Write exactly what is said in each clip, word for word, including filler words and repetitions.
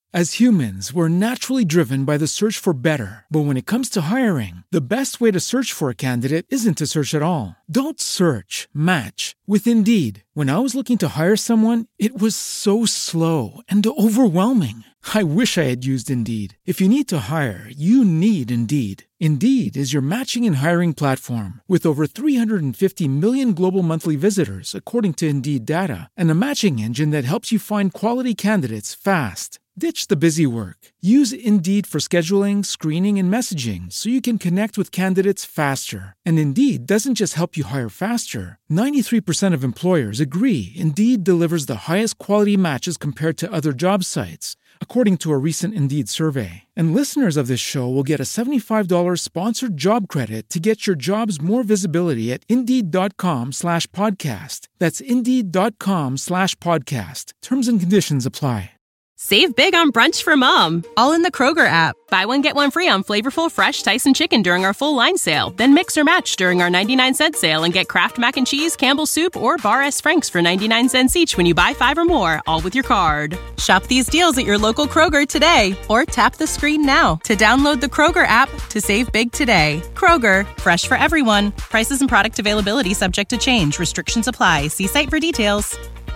As humans, we're naturally driven by the search for better. But when it comes to hiring, the best way to search for a candidate isn't to search at all. Don't search, match with Indeed. When I was looking to hire someone, it was so slow and overwhelming. I wish I had used Indeed. If you need to hire, you need Indeed. Indeed is your matching and hiring platform with over three hundred fifty million global monthly visitors, according to Indeed data, and a matching engine that helps you find quality candidates fast. Ditch the busy work. Use Indeed for scheduling, screening, and messaging so you can connect with candidates faster. And Indeed doesn't just help you hire faster. ninety-three percent of employers agree Indeed delivers the highest quality matches compared to other job sites, according to a recent Indeed survey. And listeners of this show will get a seventy-five dollars sponsored job credit to get your jobs more visibility at Indeed.com slash podcast. That's Indeed.com slash podcast. Terms and conditions apply. Save big on brunch for mom, all in the Kroger app. Buy one, get one free on flavorful, fresh Tyson chicken during our full line sale. Then mix or match during our ninety-nine cent sale and get Kraft Mac and Cheese, Campbell's Soup, or Bar S. Frank's for ninety-nine cents each when you buy five or more, all with your card. Shop these deals at your local Kroger today, or tap the screen now to download the Kroger app to save big today. Kroger, fresh for everyone. Prices and product availability subject to change. Restrictions apply. See site for details.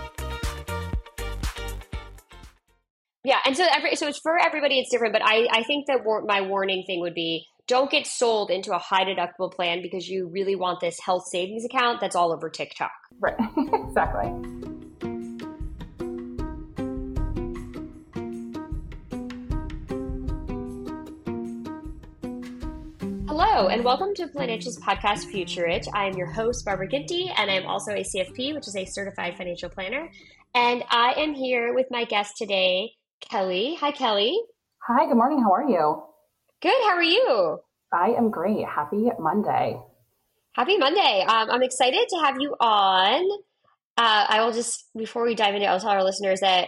Yeah, and so every so it's for everybody, it's different. But I, I think that war- my warning thing would be don't get sold into a high deductible plan because you really want this health savings account that's all over TikTok. Right, exactly. Hello, and welcome to Financials Podcast Future Rich. I am your host, Barbara Ginty, and I'm also a C F P, which is a certified financial planner. And I am here with my guest today, Kelly. Hi, Kelly. Hi, good morning. How are you? Good. How are you? I am great. Happy Monday. Happy Monday. Um, I'm excited to have you on. Uh, I will just, before we dive into it, I'll tell our listeners that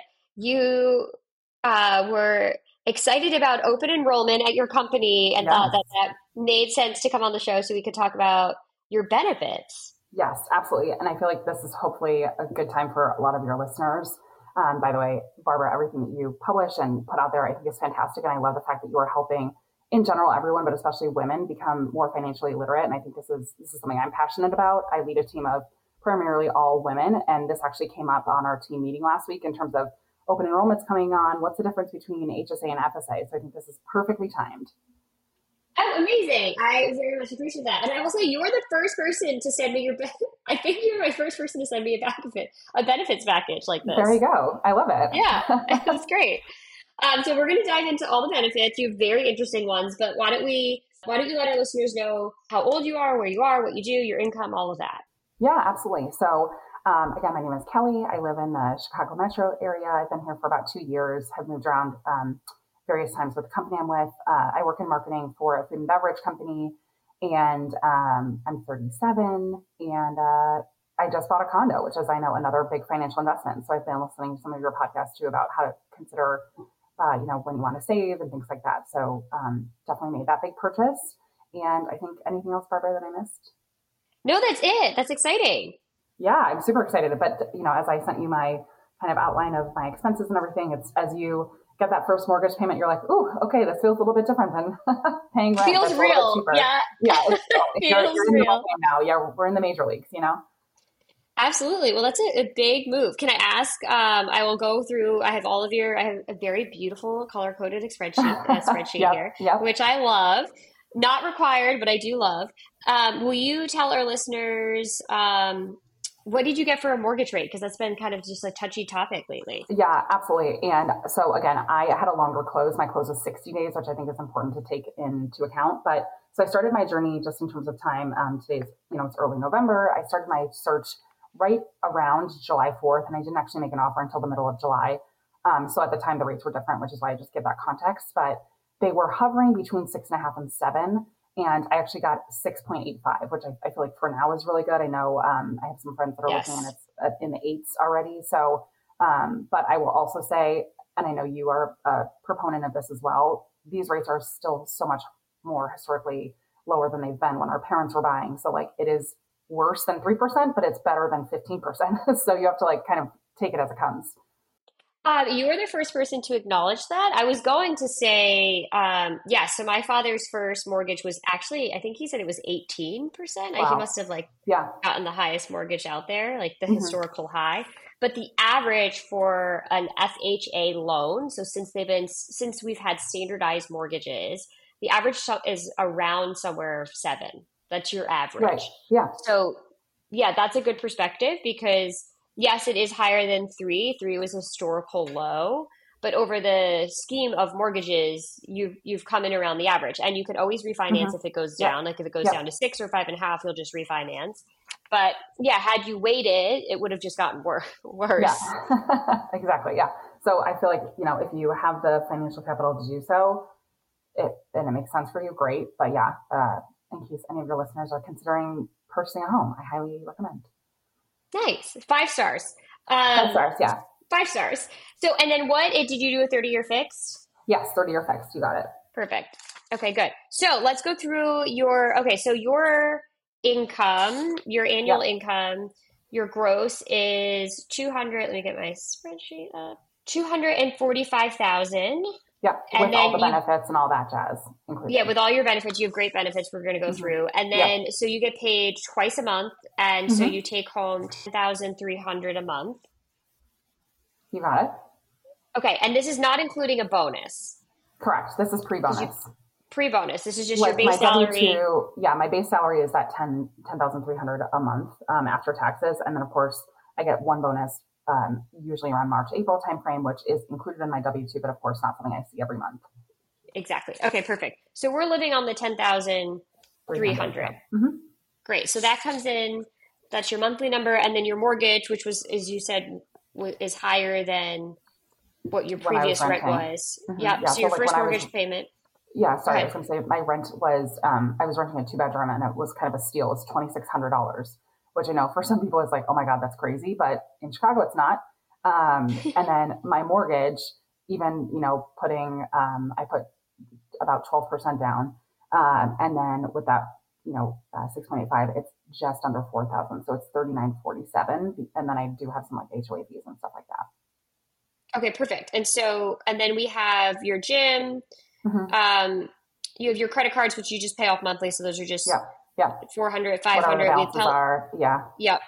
you uh, were excited about open enrollment at your company and yes. thought that that made sense to come on the show so we could talk about your benefits. Yes, absolutely. And I feel like this is hopefully a good time for a lot of your listeners. Um, by the way, Barbara, everything that you publish and put out there, I think is fantastic. And I love the fact that you are helping in general, everyone, but especially women become more financially literate. And I think this is, this is something I'm passionate about. I lead a team of primarily all women. And this actually came up on our team meeting last week in terms of open enrollments coming on. What's the difference between H S A and F S A? So I think this is perfectly timed. Oh, amazing. I very much appreciate that. And I will say you are the first person to send me your, I think you're my first person to send me a benefit, a benefits package like this. There you go. I love it. Yeah, that's great. Um, so we're going to dive into all the benefits. You have very interesting ones, but why don't we, why don't you let our listeners know how old you are, where you are, what you do, your income, all of that. Yeah, absolutely. So um, again, my name is Kelly. I live in the Chicago metro area. I've been here for about two years, have moved around um, various times with the company I'm with. Uh, I work in marketing for a food and beverage company, and um, I'm thirty-seven, and uh, I just bought a condo, which is, I know, another big financial investment. So I've been listening to some of your podcasts too about how to consider, uh, you know, when you want to save and things like that. So um, definitely made that big purchase. And I think anything else, Barbara, that I missed? No, that's it. That's exciting. Yeah, I'm super excited. But, you know, as I sent you my kind of outline of my expenses and everything, it's as you get that first mortgage payment, you're like, ooh, okay, this feels a little bit different than paying rent. Feels real. Yeah. Yeah. It's, feels you're, you're real. In the now. Yeah. We're in the major leagues, you know? Absolutely. Well, that's a, a big move. Can I ask, um, I will go through, I have all of your, I have a very beautiful color coded spreadsheet, uh, spreadsheet yep, here, yep. which I love. Not required, but I do love. Um, will you tell our listeners, um, what did you get for a mortgage rate? Because that's been kind of just a touchy topic lately. Yeah, absolutely. And so again, I had a longer close. My close was sixty days, which I think is important to take into account. But so I started my journey just in terms of time. Um, today's, you know, it's early November. I started my search right around July fourth, and I didn't actually make an offer until the middle of July. Um, so at the time, the rates were different, which is why I just give that context. But they were hovering between six and a half and seven. And I actually got six point eight five, which I, I feel like for now is really good. I know um, I have some friends that are yes. looking and it's in the eights already. So, um, but I will also say, and I know you are a proponent of this as well, these rates are still so much more historically lower than they've been when our parents were buying. So like it is worse than three percent, but it's better than fifteen percent. So you have to like kind of take it as it comes. Um, you were the first person to acknowledge that. I was going to say, um, yeah, so my father's first mortgage was actually, I think he said it was eighteen percent. He Wow. must have like Yeah. gotten the highest mortgage out there, like the Mhm. historical high. But the average for an F H A loan, so since they've been, since we've had standardized mortgages, the average so- is around somewhere seven. That's your average. Right. Yeah. So yeah, that's a good perspective because yes, it is higher than three. Three was a historical low, but over the scheme of mortgages, you've you've come in around the average, and you can always refinance Mhm. if it goes Yep. down. Like if it goes Yep. down to six or five and a half, you'll just refinance. But yeah, had you waited, it would have just gotten wor- worse. Yeah. Exactly. Yeah. So I feel like, you know, if you have the financial capital to do so, it and it makes sense for you, great. But yeah, uh, in case any of your listeners are considering purchasing a home, I highly recommend. Nice, five stars. Um, Five stars. Yeah. Five stars. So, and then what did you do a thirty year fix? Yes. thirty year fixed. You got it. Perfect. Okay, good. So let's go through your, okay, so your income, your annual Yep. income, your gross is two hundred, let me get my spreadsheet up, two hundred forty-five thousand. Yep. And With all the then you, benefits and all that jazz included. yeah, with all your benefits, you have great benefits we're going to go Mhm. through. And Yep. then, so you get paid twice a month. And so Mhm. you take home ten thousand three hundred a month. You got it. Okay. And this is not including a bonus. Correct. This is pre-bonus. Pre-bonus. This is just Like your base my salary. W two, yeah, my base salary is that ten ten thousand three hundred a month um, after taxes, and then of course I get one bonus um, usually around March April timeframe, which is included in my W two, but of course not something I see every month. Exactly. Okay, perfect. So we're living on the ten thousand three hundred. Yeah. Mm-hmm. Great. So that comes in. That's your monthly number, and then your mortgage, which was, as you said, w- is higher than what your When I was previous rent renting. was. Mhm. Yep. Yeah, So so your like first when I was- mortgage payment. Yeah, sorry, I ahead. was going to say my rent was, um, I was renting a two bedroom and it was kind of a steal. It was twenty-six hundred dollars, which I know for some people is like, oh my God, that's crazy. But in Chicago, it's not. Um, and then my mortgage, even, you know, putting, um, I put about twelve percent down. Um, and then with that, you know, uh, six point eight five, it's just under four thousand. So it's thirty-nine forty-seven. And then I do have some like H O A fees and stuff like that. Okay, perfect. And so, and then we have your gym. Mm-hmm. Um, you have your credit cards, which you just pay off monthly. So those are just Yeah. Yeah. four hundred, five Whatever hundred. the We balances Pel- are. Yeah. Yep.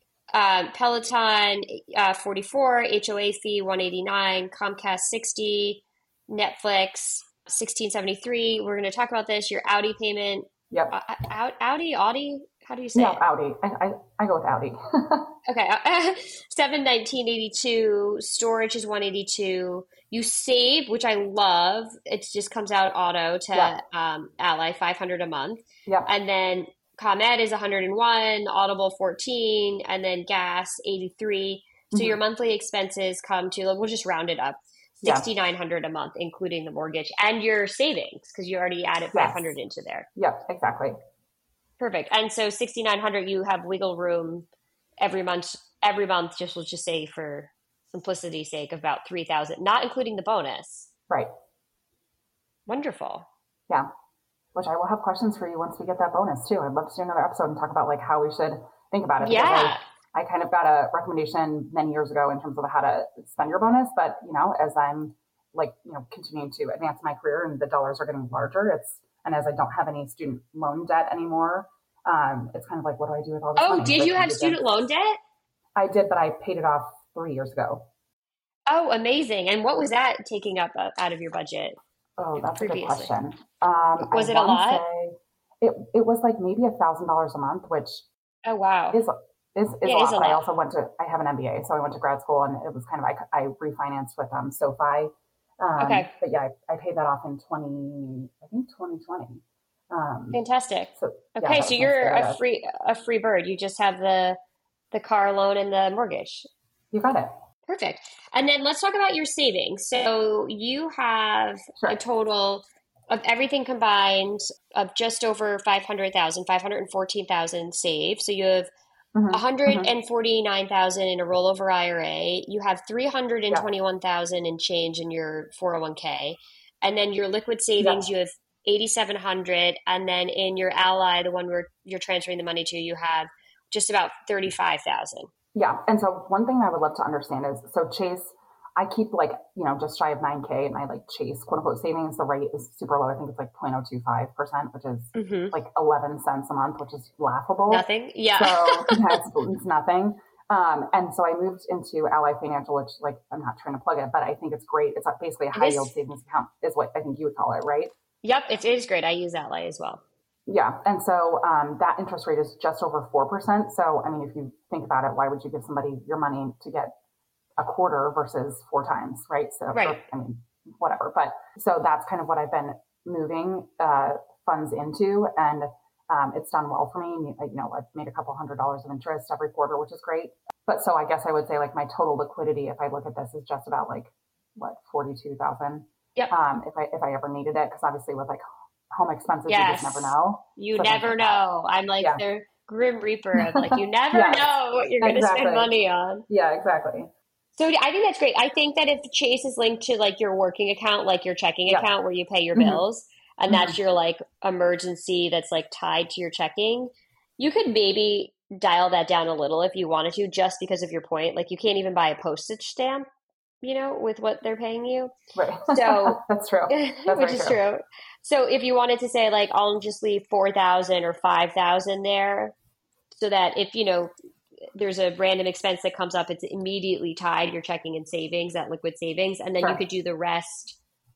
Um, Peloton, uh, forty-four, H O A fee, one eighty-nine, Comcast, sixty, Netflix, sixteen seventy-three. We're going to talk about this. Your Audi payment, Yep. uh, Au- Audi, Audi, how do you say Yeah. it? Audi. I, I, I go with Audi. Okay. Uh, seven nineteen eighty-two, storage is one eighty-two. You save, which I love. It just comes out auto to Yeah. um, Ally, five hundred a month. Yep. And then ComEd is one hundred one, Audible fourteen, and then gas eighty-three. So Mhm. your monthly expenses come to, we'll just round it up, Yeah. sixty-nine hundred a month, including the mortgage and your savings, because you already added Yes. five hundred into there. Yep. Exactly. Perfect. And so sixty-nine hundred, you have wiggle room every month, every month, just we'll just say for simplicity's sake, about three thousand, not including the bonus. Right. Wonderful. Yeah. Which I will have questions for you once we get that bonus too. I'd love to do another episode and talk about like how we should think about it. because Yeah. I, I kind of got a recommendation many years ago in terms of how to spend your bonus, but you know, as I'm like, you know, continuing to advance my career and the dollars are getting larger, it's, and as I don't have any student loan debt anymore, um, it's kind of like, what do I do with all this Oh, money? did Like, you have did student loan debt? I did, but I paid it off three years ago. Oh, amazing. And what was that taking up uh, out of your budget? Oh, that's a good Previously. question. Um, Was I it a wanna lot? say It it was like maybe a thousand dollars a month, which Oh, wow. is is, is Yeah, a it lot. is a But I lot. also went to I have an M B A, so I went to grad school, and it was kind of I, I refinanced with um SoFi. Um, Okay. But yeah, I, I paid that off in twenty I think twenty twenty. Um, Fantastic. so yeah, Okay, that so was my you're start a of- free a free bird. You just have the the car loan and the mortgage. You got it. Perfect. And then let's talk about your savings. So you have Sure. a total of everything combined of just over five hundred thousand, five hundred fourteen thousand saved. So you have Mhm, one hundred mhm. forty-nine thousand in a rollover I R A. You have three hundred twenty-one thousand in change in your four oh one k. And then your liquid savings, you have eighty-seven hundred. And then in your Ally, the one where you're transferring the money to, you have just about thirty-five thousand. Yeah. And so one thing I would love to understand is, so Chase I keep like, you know, just shy of nine K in my like Chase quote unquote savings. The rate is super low. I think it's like zero point zero two five percent, which is mm-hmm. like eleven cents a month, which is laughable. Nothing. Yeah. So yeah, it's, it's nothing. Um, and so I moved into Ally Financial, which like, I'm not trying to plug it, but I think it's great. It's basically a high yield savings account is what I think you would call it, right? Yep. It is great. I use Ally as well. Yeah. And so um, that interest rate is just over four percent. So, I mean, if you think about it, why would you give somebody your money to get a quarter versus four times, right? So, right. For, I mean, whatever. But so that's kind of what I've been moving uh, funds into. And um, it's done well for me. You know, I've made a couple hundred dollars of interest every quarter, which is great. But so I guess I would say like my total liquidity, if I look at this, is just about like, what, forty-two thousand. Yep. Um, if I, if I ever needed it, because obviously with like home expenses, yes. you just never know. You so never know. That. I'm like yeah. the grim reaper of like, you never yes. know what you're going to exactly. spend money on. Yeah, exactly. So I think that's great. I think that if Chase is linked to like your working account, like your checking yep. account where you pay your mm-hmm. bills, and mm-hmm. that's your like emergency that's like tied to your checking, you could maybe dial that down a little if you wanted to, just because of your point. Like you can't even buy a postage stamp, you know, with what they're paying you. Right. So that's true. That's which is true. true. So if you wanted to say like, I'll just leave four thousand or five thousand there so that if, you know, there's a random expense that comes up, it's immediately tied to your checking and savings, that liquid savings. And then sure. you could do the rest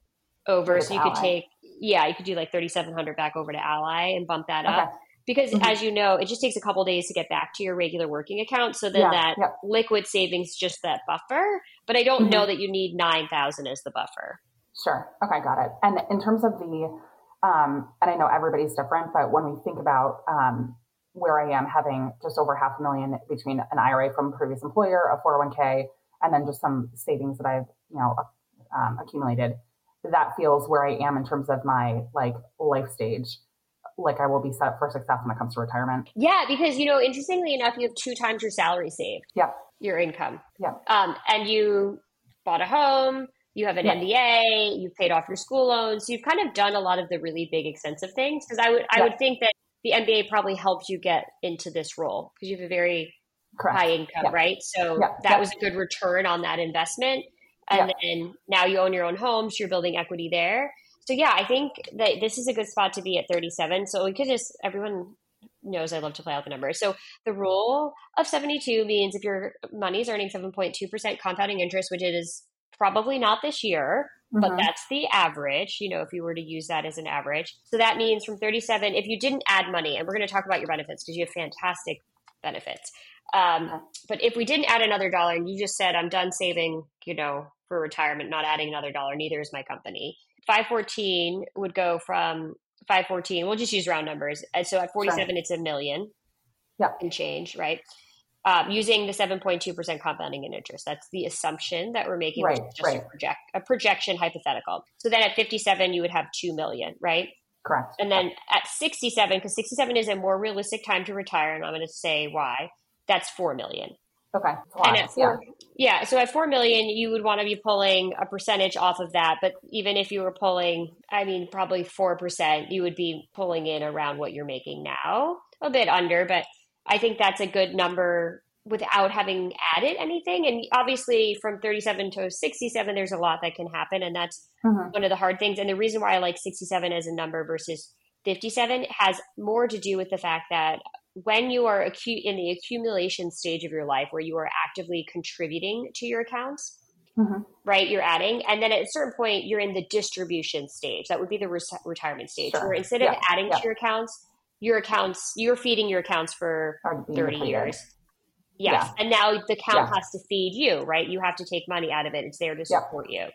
over. With so you Ally. Could take, yeah, you could do like thirty-seven hundred back over to Ally and bump that okay. up. Because mm-hmm. as you know, it just takes a couple of days to get back to your regular working account. So then yeah, that yeah. liquid savings, just that buffer. But I don't mm-hmm. know that you need nine thousand as the buffer. Sure. Okay. Got it. And in terms of the, um, and I know everybody's different, but when we think about um, where I am having just over half a million between an I R A from a previous employer, a four oh one k, and then just some savings that I've, you know, um, accumulated, that feels where I am in terms of my like life stage. Like I will be set up for success when it comes to retirement. Yeah, because, you know, interestingly enough, you have two times your salary saved. Yeah. Your income. Yeah. Um, and you bought a home, you have an yeah. M B A, you've paid off your school loans. So you've kind of done a lot of the really big expensive things. Because I would I yeah. would think that the M B A probably helped you get into this role because you have a very Correct. High income, yeah. right? So yeah. that yeah. was a good return on that investment. And yeah. then now you own your own home, so you're building equity there. So yeah, I think that this is a good spot to be at thirty-seven. So we could just, everyone knows I love to play out the numbers. So the rule of seventy-two means if your money is earning seven point two percent compounding interest, which it is probably not this year, mm-hmm. but that's the average, you know, if you were to use that as an average. So that means from thirty-seven, if you didn't add money, and we're going to talk about your benefits because you have fantastic benefits. Um, okay. But if we didn't add another dollar and you just said, I'm done saving, you know, for retirement, not adding another dollar, neither is my company. five fourteen would go from five fourteen. We'll just use round numbers. And so at forty-seven, sure. it's a million yeah. and change, right? Um, using the seven point two percent compounding in interest. That's the assumption that we're making, right, which is just right. a, project, a projection hypothetical. So then at fifty-seven, you would have two million, right? Correct. And then at sixty-seven, because sixty-seven is a more realistic time to retire, and I'm going to say why, that's four million. Okay. And at four, yeah. yeah. So at four million, you would want to be pulling a percentage off of that. But even if you were pulling, I mean, probably four percent, you would be pulling in around what you're making now, a bit under. But I think that's a good number without having added anything. And obviously from thirty-seven to sixty-seven, there's a lot that can happen. And that's mm-hmm. one of the hard things. And the reason why I like sixty-seven as a number versus fifty-seven has more to do with the fact that when you are acu- in the accumulation stage of your life where you are actively contributing to your accounts, mm-hmm. right, you're adding. And then at a certain point, you're in the distribution stage. That would be the re- retirement stage, sure. where instead yeah. of adding yeah. to your accounts, your accounts, you're feeding your accounts for thirty years. Yes. Yeah. And now the account yeah. has to feed you, right? You have to take money out of it. It's there to support yeah. you.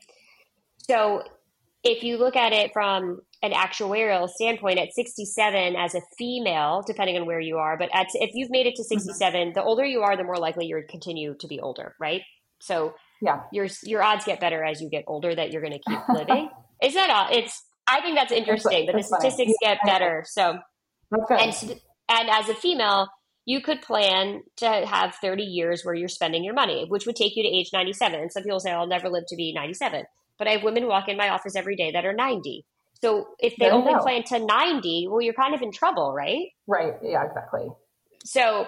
So if you look at it from an actuarial standpoint at sixty-seven as a female, depending on where you are, but at, if you've made it to sixty-seven, mm-hmm. the older you are, the more likely you're to continue to be older, right? So yeah, your your odds get better as you get older that you're going to keep living. Is that all? It's I think that's interesting that the statistics funny. get yeah, better. So and and as a female, you could plan to have thirty years where you're spending your money, which would take you to age ninety-seven. And some people say, I'll never live to be ninety-seven. But I have women walk in my office every day that are ninety. So if they only know. plan to ninety, well, you're kind of in trouble, right? Right. Yeah, exactly. So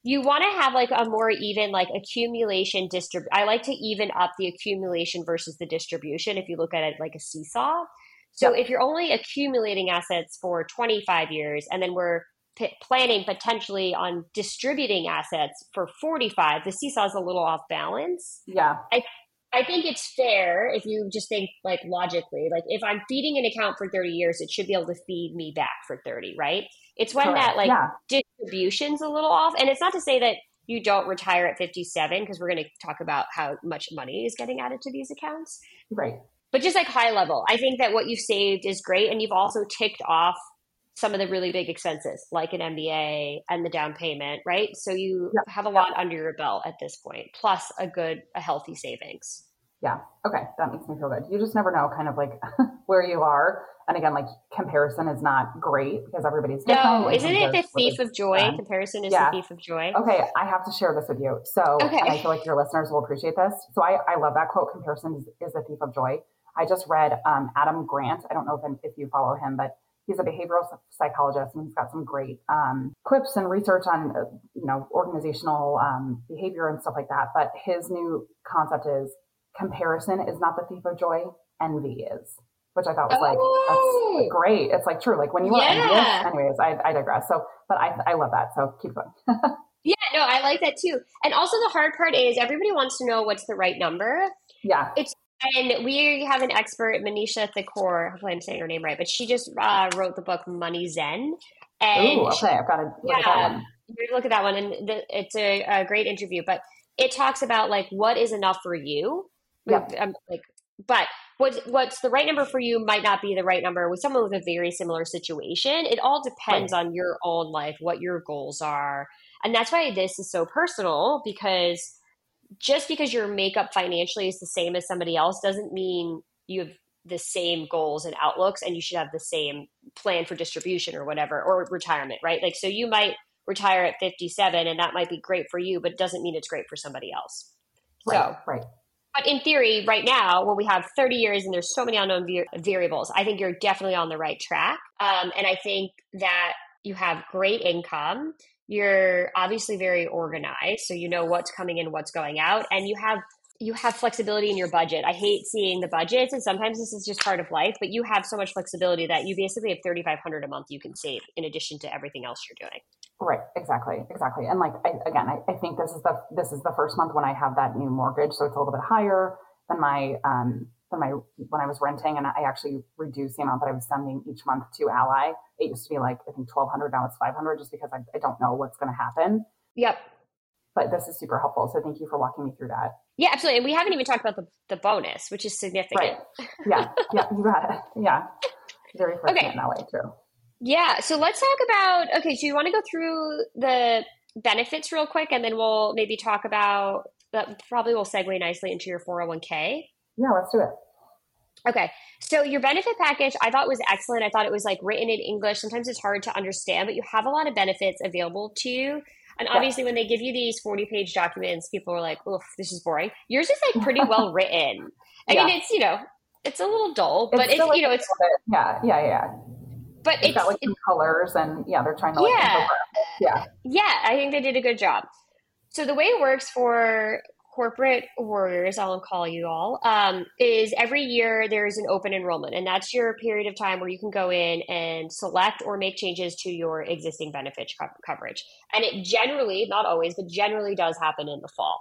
you want to have like a more even like accumulation distrib. I like to even up the accumulation versus the distribution if you look at it like a seesaw. So Yep. if you're only accumulating assets for twenty-five years and then we're p- planning potentially on distributing assets for forty-five, the seesaw is a little off balance. Yeah. I I think it's fair if you just think like logically, like if I'm feeding an account for thirty years, it should be able to feed me back for thirty, right? It's when Correct. that like Yeah. distribution's a little off. And it's not to say that you don't retire at fifty-seven, because we're going to talk about how much money is getting added to these accounts. Right. But just like high level, I think that what you've saved is great. And you've also ticked off some of the really big expenses like an M B A and the down payment, right? So you Yeah. have a lot under your belt at this point, plus a good, a healthy savings. Yeah. Okay. That makes me feel good. You just never know kind of like where you are. And again, like comparison is not great because everybody's different. No, isn't it the thief of joy? done. Comparison is Yeah. the thief of joy. Okay. I have to share this with you. So, Okay. and I feel like your listeners will appreciate this. So I, I love that quote, comparison is, is the thief of joy. I just read um, Adam Grant. I don't know if, if you follow him, but he's a behavioral psychologist and he's got some great um, clips and research on, uh, you know, organizational um, behavior and stuff like that. But his new concept is comparison is not the thief of joy, envy is, which I thought was like, Oh. that's great. It's like true. Like when you are Yeah. envious, anyways, I, I digress. So, but I, I love that. So keep going. Yeah, no, I like that too. And also the hard part is everybody wants to know what's the right number. Yeah. It's And we have an expert, Manisha Thakor, hopefully I'm saying her name right, but she just uh, wrote the book Money Zen. And Ooh, okay. she, I've got to look yeah, at that one. you look at that one, and the, it's a, a great interview. But it talks about like what is enough for you. Yep. Um, like, but what's what's the right number for you might not be the right number with someone with a very similar situation. It all depends Right. on your own life, what your goals are, and that's why this is so personal, because just because your makeup financially is the same as somebody else doesn't mean you have the same goals and outlooks and you should have the same plan for distribution or whatever, or retirement, right? Like, so you might retire at fifty-seven and that might be great for you, but it doesn't mean it's great for somebody else. Right. So, Right. but in theory, right now, when we have thirty years and there's so many unknown var- variables, I think you're definitely on the right track. Um, and I think that you have great income. You're obviously very organized, so you know what's coming in, what's going out, and you have you have flexibility in your budget. I hate seeing the budgets, and sometimes this is just part of life, but you have so much flexibility that you basically have thirty-five hundred dollars a month you can save in addition to everything else you're doing. Right. Exactly. Exactly. And like, I, again, I, I think this is the, this is the first month when I have that new mortgage. So it's a little bit higher than my, um, than my, when I was renting, and I actually reduced the amount that I was sending each month to Ally. It used to be like, I think twelve hundred, now it's five hundred, just because I, I don't know what's going to happen. Yep. But this is super helpful. So thank you for walking me through that. Yeah, absolutely. And we haven't even talked about the, the bonus, which is significant. Right. Yeah. Yeah. You got it. Yeah. Very fortunate Okay. in that way too. Yeah. So let's talk about, okay, so you want to go through the benefits real quick, and then we'll maybe talk about, that probably will segue nicely into your four oh one k. Yeah. Let's do it. Okay. So your benefit package, I thought was excellent. I thought it was like written in English. Sometimes it's hard to understand, but you have a lot of benefits available to you. And obviously when they give you these forty page documents, people are like, oof, this is boring. Yours is like pretty well written. I Yeah. mean, it's, you know, it's a little dull, but it's, still like you know, a it's, little bit- yeah. Yeah. Yeah. but It's it's, got like it's some colors, and yeah, they're trying to like, Yeah. infographic. Yeah. Yeah, I think they did a good job. So the way it works for corporate warriors, I'll call you all, um, is every year there's an open enrollment, and that's your period of time where you can go in and select or make changes to your existing benefit co- coverage. And it generally, not always, but generally does happen in the fall.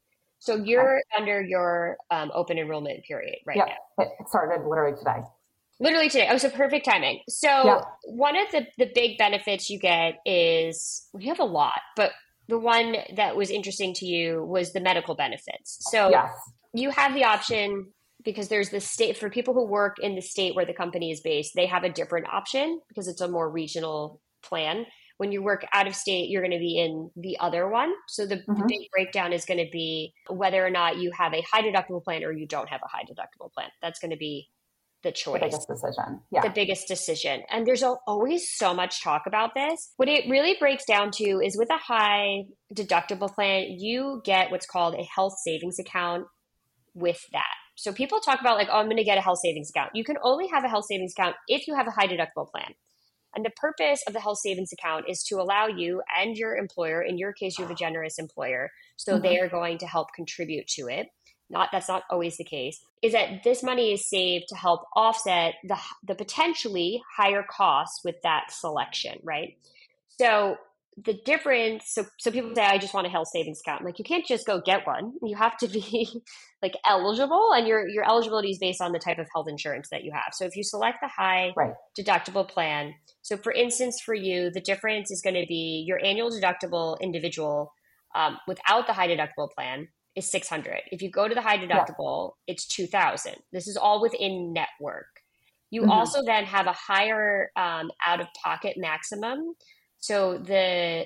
So you're under your um, open enrollment period right Yeah. now. It it started literally today. Literally today. Oh, so perfect timing. So Yeah. one of the, the big benefits you get is, we have a lot, but the one that was interesting to you was the medical benefits. So Yes. you have the option, because there's the state, for people who work in the state where the company is based, they have a different option because it's a more regional plan. When you work out of state, you're going to be in the other one. So the, the Mhm. big breakdown is going to be whether or not you have a high deductible plan or you don't have a high deductible plan. That's going to be the The choice. biggest decision. Yeah. The biggest decision. And there's al- always so much talk about this. What it really breaks down to is, with a high deductible plan, you get what's called a health savings account with that. So people talk about like, oh, I'm going to get a health savings account. You can only have a health savings account if you have a high deductible plan. And the purpose of the health savings account is to allow you and your employer, in your case, you have a generous employer, so mm-hmm. they are going to help contribute to it. Not that's not always the case, is that this money is saved to help offset the the potentially higher costs with that selection, right? So the difference, so so people say, I just want a health savings account. Like, you can't just go get one. You have to be like eligible, and your your eligibility is based on the type of health insurance that you have. So if you select the high right. deductible plan, so for instance, for you, the difference is going to be your annual deductible individual um, without the high deductible plan is six hundred. If you go to the high deductible, yeah. it's two thousand. This is all within network. You mm-hmm. also then have a higher um, out-of-pocket maximum. So the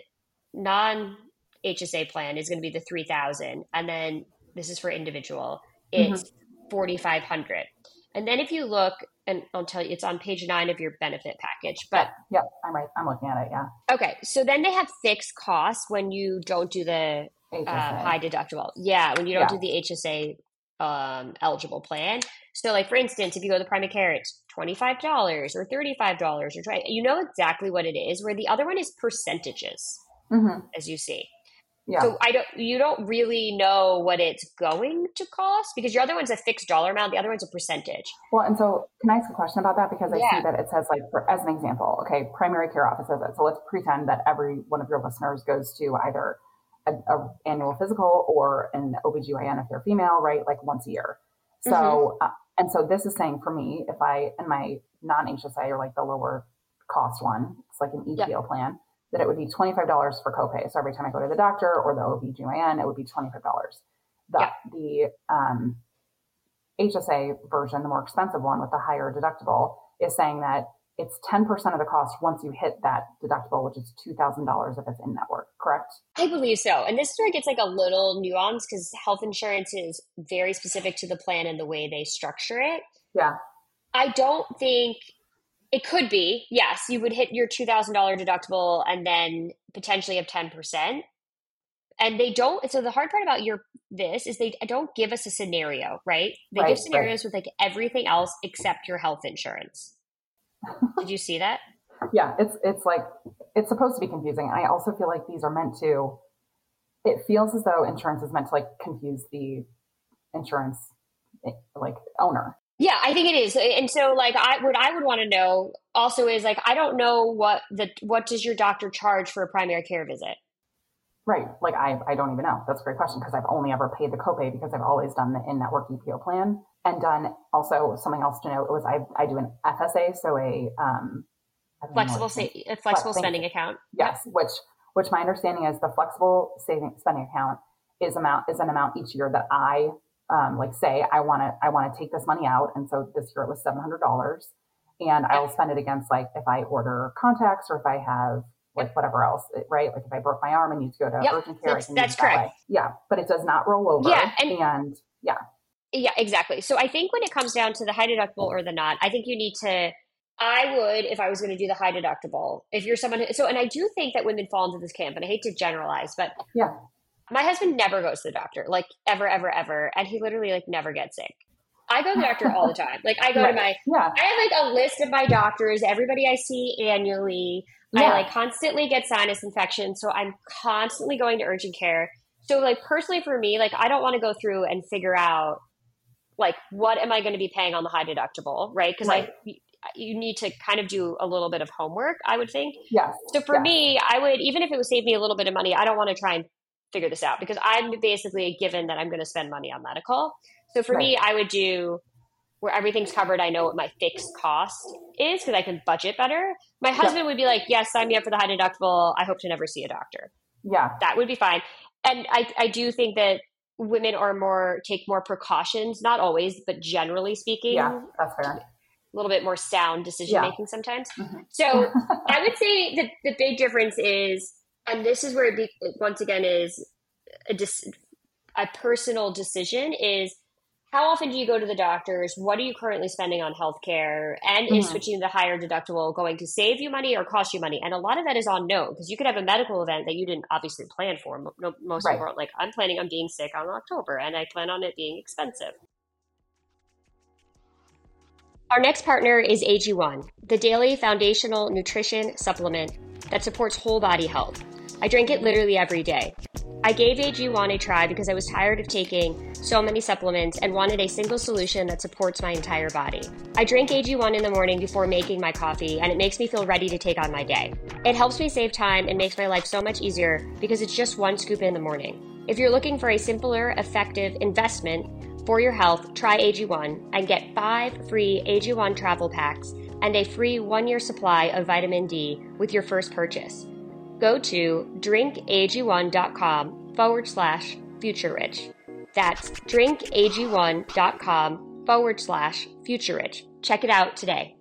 non-H S A plan is going to be the three thousand. And then this is for individual. It's mm-hmm. forty-five hundred. And then if you look, and I'll tell you, it's on page nine of your benefit package. But yeah, yeah I'm right. I'm looking at it. Yeah. Okay. So then they have fixed costs when you don't do the uh, high deductible. Yeah. When you don't yeah. do the H S A um, eligible plan. So like, for instance, if you go to primary care, it's twenty-five dollars or thirty-five dollars or try, you know exactly what it is, where the other one is percentages, mm-hmm. as you see. Yeah. So I don't, you don't really know what it's going to cost, because your other one's a fixed dollar amount. The other one's a percentage. Well, and so can I ask a question about that? Because I yeah. see that it says, like, for, as an example, okay, primary care office says it. So let's pretend that every one of your listeners goes to either a, a annual physical or an O B G Y N if they're female, right? Like once a year. So, mm-hmm. uh, and so this is saying for me, if I, in my non-H S A or like the lower cost one, it's like an E P O yep. plan, that it would be twenty-five dollars for copay. So every time I go to the doctor or the O B G Y N, it would be twenty-five dollars. The, yep. the um, H S A version, the more expensive one with the higher deductible, is saying that it's ten percent of the cost once you hit that deductible, which is two thousand dollars if it's in network, correct? I believe so. And this is where it gets like a little nuance, because health insurance is very specific to the plan and the way they structure it. Yeah. I don't think it could be. Yes, you would hit your two thousand dollars deductible and then potentially have ten percent. And they don't. So the hard part about your this is they don't give us a scenario, right? They right, give scenarios right. with like everything else except your health insurance. Did you see that? Yeah, it's it's like, it's supposed to be confusing. I also feel like these are meant to, it feels as though insurance is meant to like confuse the insurance like owner. Yeah, I think it is. And so like I what I would want to know also is like, I don't know what the what does your doctor charge for a primary care visit? Right. Like I I don't even know. That's a great question, because I've only ever paid the copay because I've always done the in-network E P O plan. And done also something else to note, it was I I do an F S A, so a um flexible sa- a flexible spending account. Yes, yep. which which my understanding is the flexible saving spending account is amount is an amount each year that I um like say I want to I want to take this money out, and so this year it was seven hundred dollars, and I will spend it against like if I order contacts or if I have like yep. whatever else, right? Like if I broke my arm and need to go to yep. urgent care, that's, I can that's use correct. That way. Yeah, but it does not roll over. Yeah, and, and yeah. Yeah, exactly. So I think when it comes down to the high deductible or the not, I think you need to, I would, if I was going to do the high deductible, if you're someone who, so, and I do think that women fall into this camp, and I hate to generalize, but yeah, my husband never goes to the doctor, like ever, ever, ever. And he literally like never gets sick. I go to the doctor all the time. Like I go right. to my, yeah. I have like a list of my doctors, everybody I see annually. Yeah. I like constantly get sinus infections. So I'm constantly going to urgent care. So like personally for me, like I don't want to go through and figure out like, what am I going to be paying on the high deductible, right? Because right. I, you need to kind of do a little bit of homework, I would think. Yes. So for yes. me, I would, even if it would save me a little bit of money, I don't want to try and figure this out, because I'm basically a given that I'm going to spend money on medical. So for right. me, I would do where everything's covered. I know what my fixed cost is because I can budget better. My husband yep. would be like, yes, sign me up for the high deductible. I hope to never see a doctor. Yeah. That would be fine. And I, I do think that women are more, take more precautions, not always, but generally speaking. Yeah, that's fair. A little bit more sound decision yeah. making sometimes. Mm-hmm. So I would say that the big difference is, and this is where it be, once again is a, dis, a personal decision, is how often do you go to the doctors? What are you currently spending on healthcare? And mm-hmm. is switching to the higher deductible going to save you money or cost you money? And a lot of that is unknown, because you could have a medical event that you didn't obviously plan for. Most right. people are like, I'm planning on being sick on October, and I plan on it being expensive. Our next partner is A G one, the daily foundational nutrition supplement that supports whole body health. I drink it literally every day. I gave A G one a try because I was tired of taking so many supplements and wanted a single solution that supports my entire body. I drink A G one in the morning before making my coffee, and it makes me feel ready to take on my day. It helps me save time and makes my life so much easier because it's just one scoop in the morning. If you're looking for a simpler, effective investment for your health, try A G one and get five free A G one travel packs and a free one-year supply of vitamin D with your first purchase. Go to drinkag1.com forward slash future rich. That's drinkag1.com forward slash future rich. Check it out today.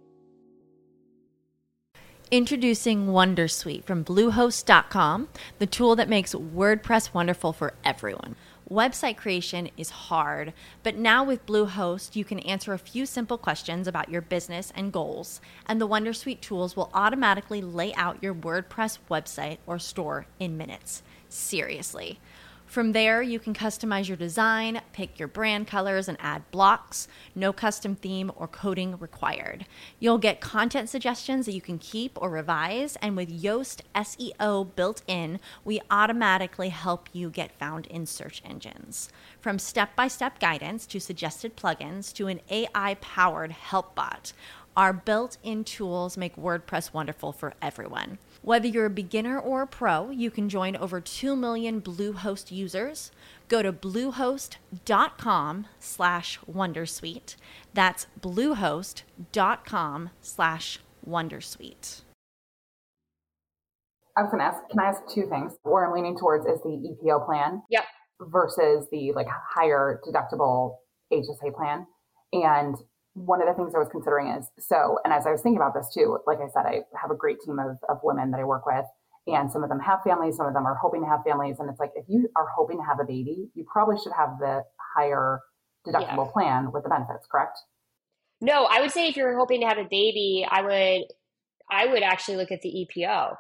Introducing Wondersuite from Bluehost dot com, the tool that makes WordPress wonderful for everyone. Website creation is hard, but now with Bluehost, you can answer a few simple questions about your business and goals, and the Wondersuite tools will automatically lay out your WordPress website or store in minutes. Seriously. From there, you can customize your design, pick your brand colors, and add blocks. No custom theme or coding required. You'll get content suggestions that you can keep or revise, and with Yoast S E O built in, we automatically help you get found in search engines. From step-by-step guidance to suggested plugins to an A I-powered help bot, our built-in tools make WordPress wonderful for everyone. Whether you're a beginner or a pro, you can join over two million Bluehost users. Go to bluehost.com slash wondersuite. That's bluehost.com slash wondersuite. I was going to ask, can I ask two things? Where I'm leaning towards is the E P O plan. Yep. Versus the like higher deductible H S A plan. And one of the things I was considering is, so, and as I was thinking about this too, like I said, I have a great team of, of women that I work with, and some of them have families, some of them are hoping to have families. And it's like, if you are hoping to have a baby, you probably should have the higher deductible yeah. plan with the benefits, correct? No, I would say if you're hoping to have a baby, I would, I would actually look at the E P O.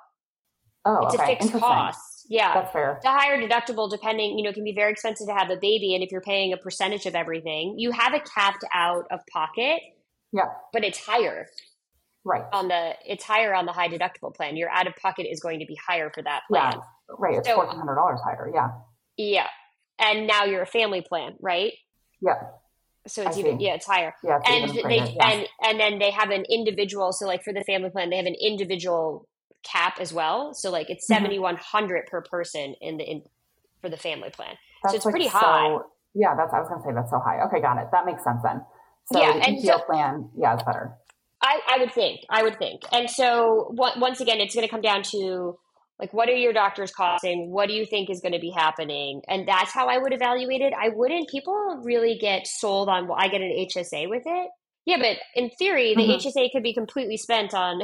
Oh, it's okay. a fixed cost. Yeah. That's fair. The higher deductible, depending, you know, can be very expensive to have a baby. And if you're paying a percentage of everything, you have it capped out of pocket. Yeah. But it's higher. Right. On the, it's higher on the high deductible plan. Your out of pocket is going to be higher for that plan. Yeah. Right. It's so, fourteen hundred dollars higher. Yeah. Yeah. And now you're a family plan, right? Yeah. So it's I even, see. yeah, it's higher. Yeah, it's and even they, greater, yeah. and, and then they have an individual. So like for the family plan, they have an individual cap as well. So like it's seventy-one hundred per person in the, in for the family plan. That's so it's like pretty so, high. Yeah. That's, I was going to say that's so high. Okay. Got it. That makes sense then. So yeah, the E P O so, plan, yeah, it's better. I, I would think, I would think. And so what, once again, it's going to come down to like, what are your doctors costing? What do you think is going to be happening? And that's how I would evaluate it. I wouldn't, people really get sold on, well, I get an H S A with it. Yeah, but in theory, the mm-hmm. H S A could be completely spent on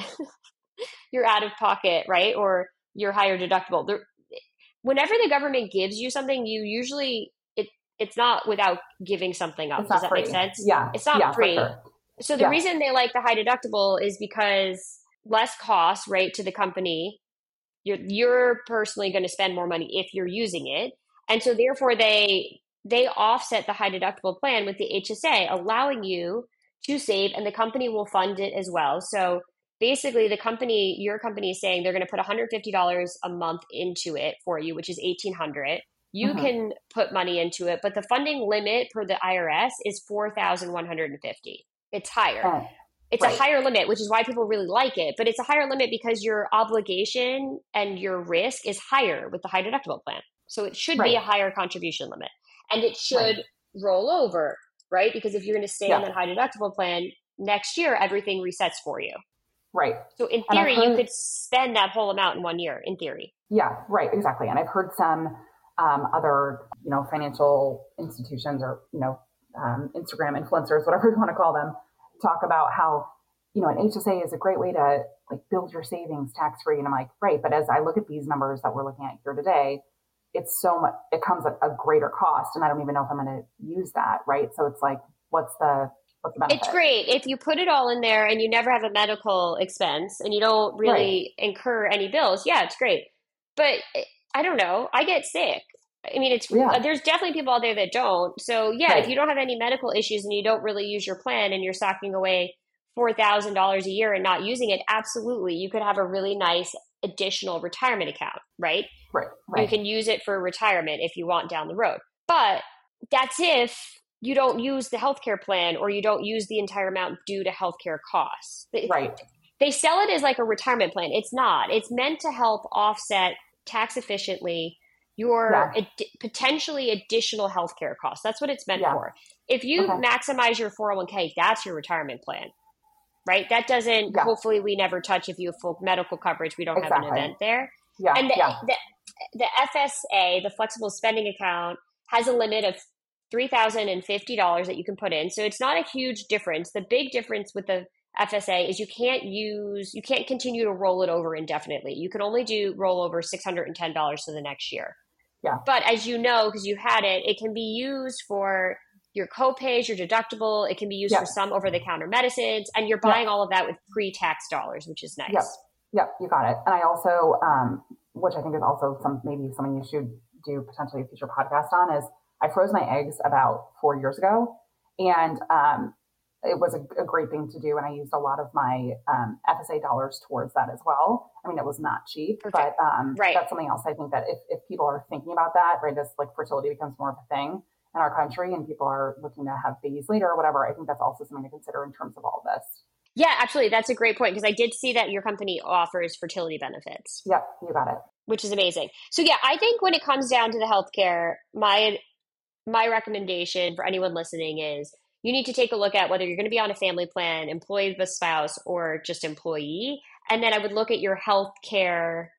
your out of pocket, right? Or your higher deductible. The, whenever the government gives you something, you usually, it it's not without giving something up. Does that free. make sense? Yeah. It's not yeah, free. Sure. So the yeah. reason they like the high deductible is because less cost, right, to the company. You're you're personally going to spend more money if you're using it. And so therefore they they offset the high deductible plan with the H S A, allowing you to save, and the company will fund it as well. So basically the company, your company is saying they're going to put one hundred fifty dollars a month into it for you, which is eighteen hundred dollars. You mm-hmm. can put money into it, but the funding limit per the I R S is four thousand one hundred fifty dollars. It's higher. Oh, it's right. a higher limit, which is why people really like it. But it's a higher limit because your obligation and your risk is higher with the high deductible plan. So it should right. be a higher contribution limit. And it should right. roll over, right? Because if you're going to stay yeah. on that high deductible plan, next year, everything resets for you. Right. So in theory, heard, you could spend that whole amount in one year, in theory. Yeah, right. Exactly. And I've heard some um, other, you know, financial institutions or, you know, Um, Instagram influencers, whatever you want to call them, talk about how, you know, an H S A is a great way to like build your savings tax free. And I'm like, right. But as I look at these numbers that we're looking at here today, it's so much, it comes at a greater cost. And I don't even know if I'm going to use that. Right. So it's like, what's the, what's the benefit? It's great. If you put it all in there and you never have a medical expense and you don't really right. incur any bills. Yeah, it's great. But I don't know. I get sick. I mean, it's yeah. there's definitely people out there that don't. So yeah, right. if you don't have any medical issues and you don't really use your plan and you're stocking away four thousand dollars a year and not using it, absolutely. You could have a really nice additional retirement account, right? Right, right. You can use it for retirement if you want down the road. But that's if you don't use the healthcare plan or you don't use the entire amount due to healthcare costs. Right. They sell it as like a retirement plan. It's not. It's meant to help offset tax efficiently your Yeah. ad- potentially additional healthcare costs. That's what it's meant Yeah. for. If you Okay. maximize your four oh one k, that's your retirement plan, right? That doesn't, Yeah. hopefully we never touch if you have full medical coverage. We don't have an Exactly. event there. Yeah, And the, yeah. the, the F S A, the flexible spending account, has a limit of three thousand fifty dollars that you can put in. So it's not a huge difference. The big difference with the F S A is you can't use, you can't continue to roll it over indefinitely. You can only do roll over six hundred ten dollars for the next year. Yeah. But as you know, because you had it, it can be used for your copays, your deductible. It can be used Yeah. for some over-the-counter medicines, and you're buying all of that with pre-tax dollars, which is nice. Yep. Yep, you got it. And I also, um, which I think is also some maybe something you should do potentially a future podcast on, is I froze my eggs about four years ago, and um, it was a, a great thing to do. And I used a lot of my um, F S A dollars towards that as well. I mean, it was not cheap, Perfect. but um, Right. that's something else I think that if, if people are thinking about that, right, as like fertility becomes more of a thing in our country and people are looking to have babies later or whatever, I think that's also something to consider in terms of all of this. Yeah, absolutely. That's a great point, because I did see that your company offers fertility benefits, Yep, you got it. which is amazing. So yeah, I think when it comes down to the healthcare, my my recommendation for anyone listening is you need to take a look at whether you're going to be on a family plan, employee with spouse, or just employee. And then I would look at your healthcare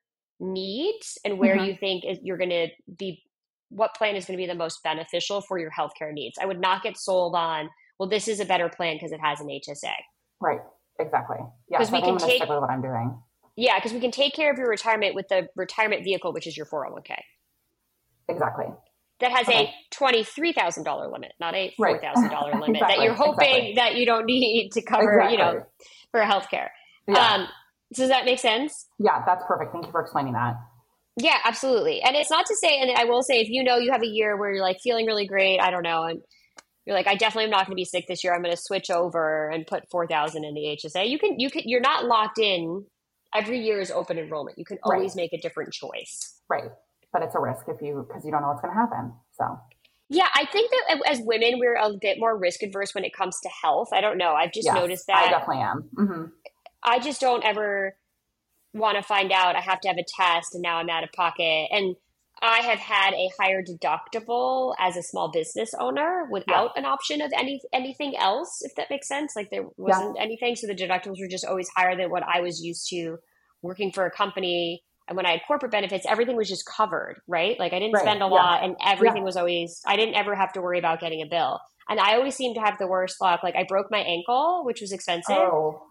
needs and where Mhm. you think is- you're going to be, what plan is going to be the most beneficial for your healthcare needs. I would not get sold on, well, this is a better plan because it has an H S A. Right, exactly. Yeah, 'Cause so we I think I'm can going to take- stick with what I'm doing. Yeah, because we can take care of your retirement with the retirement vehicle, which is your four oh one k. Exactly. That has Okay. a twenty-three thousand dollars limit, not a Right. four thousand dollars limit that Exactly, you're hoping exactly. that you don't need to cover, you know, Exactly. for healthcare. Yeah. Um, does that make sense? Yeah, that's perfect. Thank you for explaining that. Yeah, absolutely. And it's not to say, and I will say, if you know you have a year where you're like feeling really great, I don't know, and you're like, I definitely am not going to be sick this year. I'm going to switch over and put four thousand in the H S A. You can, you can, you're not locked in. Every year is open enrollment. You can always Right. make a different choice. Right. But it's a risk if you, because you don't know what's going to happen. So, Yeah, I think that as women, we're a bit more risk adverse when it comes to health. I don't know. I've just yes, noticed I that. definitely am. hmm I just don't ever want to find out I have to have a test and now I'm out of pocket. And I have had a higher deductible as a small business owner without an option of any anything else, if that makes sense. Like there wasn't anything. So the deductibles were just always higher than what I was used to working for a company. And when I had corporate benefits, everything was just covered, right? Like I didn't Right, spend a yeah. lot and everything Yeah. was always, I didn't ever have to worry about getting a bill. And I always seemed to have the worst luck. Like I broke my ankle, which was expensive. Oh,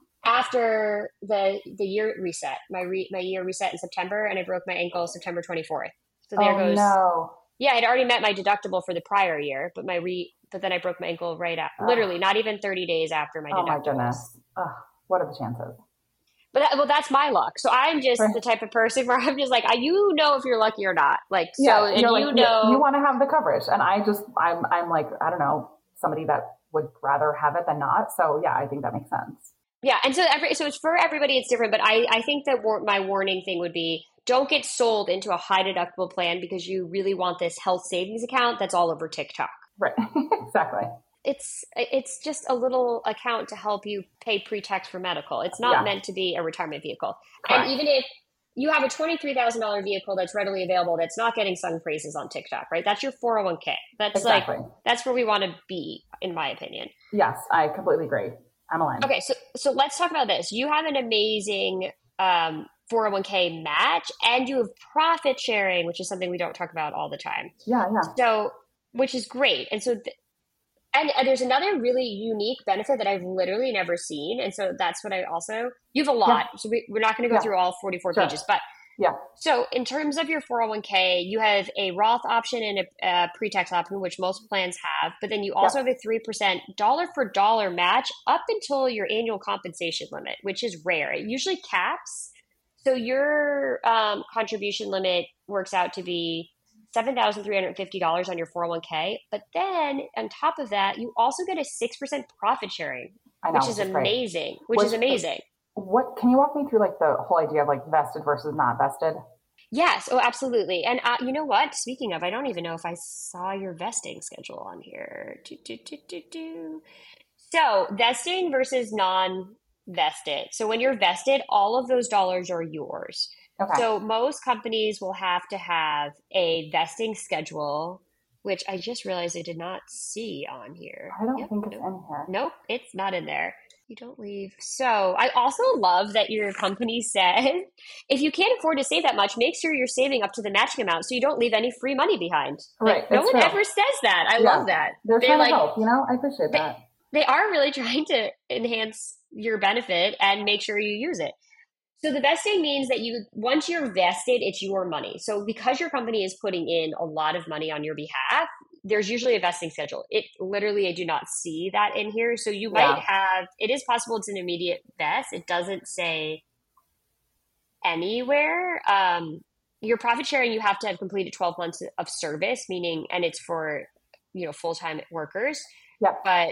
After the the year reset, my re, my year reset in September, and I broke my ankle September twenty-fourth. So there oh goes. no. Yeah, I'd already met my deductible for the prior year, but my re, but then I broke my ankle right after, Ugh. literally not even thirty days after my Oh my deductible. goodness. Ugh, what are the chances? But that, well, that's my luck. So I'm just Right. the type of person where I'm just like, I, you know, if you're lucky or not. Like so, Yeah, and you're you like, know, you want to have the coverage. And I just, I'm, I'm like, I don't know, somebody that would rather have it than not. So yeah, I think that makes sense. yeah. And so every so it's for everybody, it's different. But I I think that war, my warning thing would be, don't get sold into a high deductible plan because you really want this health savings account that's all over TikTok. Right. Exactly. It's it's just a little account to help you pay pre-tax for medical. It's not Yeah. meant to be a retirement vehicle. Correct. And even if you have a twenty-three thousand dollars vehicle that's readily available, that's not getting sung praises on TikTok, right? That's your four oh one k. That's Exactly. like, that's where we want to be, in my opinion. Yes, I completely agree. I'm aligned. Okay, so so let's talk about this. You have an amazing um, four oh one k match, and you have profit sharing, which is something we don't talk about all the time. Yeah, yeah. So, which is great. And so, th- and, and there's another really unique benefit that I've literally never seen. And so that's what I also, you have a lot. So we, we're not going to go Yeah. through all forty-four Sure. pages, but Yeah. so in terms of your four oh one k, you have a Roth option and a, a pre-tax option, which most plans have, but then you also have a three percent dollar for dollar match up until your annual compensation limit, which is rare. It usually caps. So your um, contribution limit works out to be seven thousand three hundred fifty dollars on your four oh one k. But then on top of that, you also get a six percent profit sharing. I know, which is which is great. amazing, which Which is amazing. What can you walk me through like the whole idea of like vested versus not vested? Yes. Oh, absolutely. And uh, you know what? Speaking of, I don't even know if I saw your vesting schedule on here. Do, do, do, do, do. So vesting versus non-vested. So when you're vested, all of those dollars are yours. Okay. So most companies will have to have a vesting schedule, which I just realized I did not see on here. I don't Yep, think it's nope. in here. Nope, it's not in there. You don't leave. So I also love that your company said, if you can't afford to save that much, make sure you're saving up to the matching amount so you don't leave any free money behind. Right. Like, no one true. ever says that. I Yeah. love that. They're They trying like to help, you know? I appreciate they, that. they are really trying to enhance your benefit and make sure you use it. So the vesting means that you, once you're vested, it's your money. So because your company is putting in a lot of money on your behalf, there's usually a vesting schedule. It literally, I do not see that in here. So you Yeah. might have, it is possible it's an immediate vest. It doesn't say anywhere. Um, your profit sharing, you have to have completed twelve months of service, meaning, and it's for, you know, full-time workers. Yep. But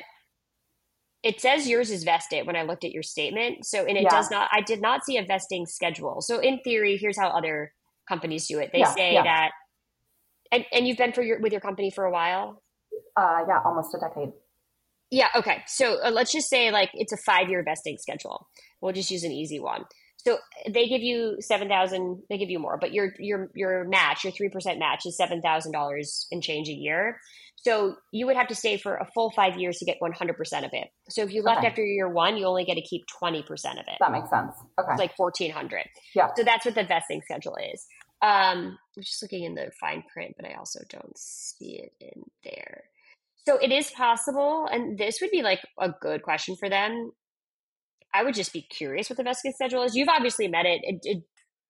it says yours is vested when I looked at your statement. So, and it Yeah. does not, I did not see a vesting schedule. So in theory, here's how other companies do it. They Yeah, say yeah. that, and, and you've been for your, with your company for a while? Uh, yeah, almost a decade. Yeah. Okay. So uh, let's just say like it's a five-year vesting schedule. We'll just use an easy one. So they give you seven thousand, they give you more, but your, your, your match, your three percent match is seven thousand dollars and change a year. So you would have to stay for a full five years to get one hundred percent of it. So if you left Okay. after year one, you only get to keep twenty percent of it. That makes sense. Okay. It's like fourteen hundred. Yeah. So that's what the vesting schedule is. Um, I'm just looking in the fine print, but I also don't see it in there. So it is possible, and this would be like a good question for them. I would just be curious what the vesting schedule is. You've obviously met it. It, it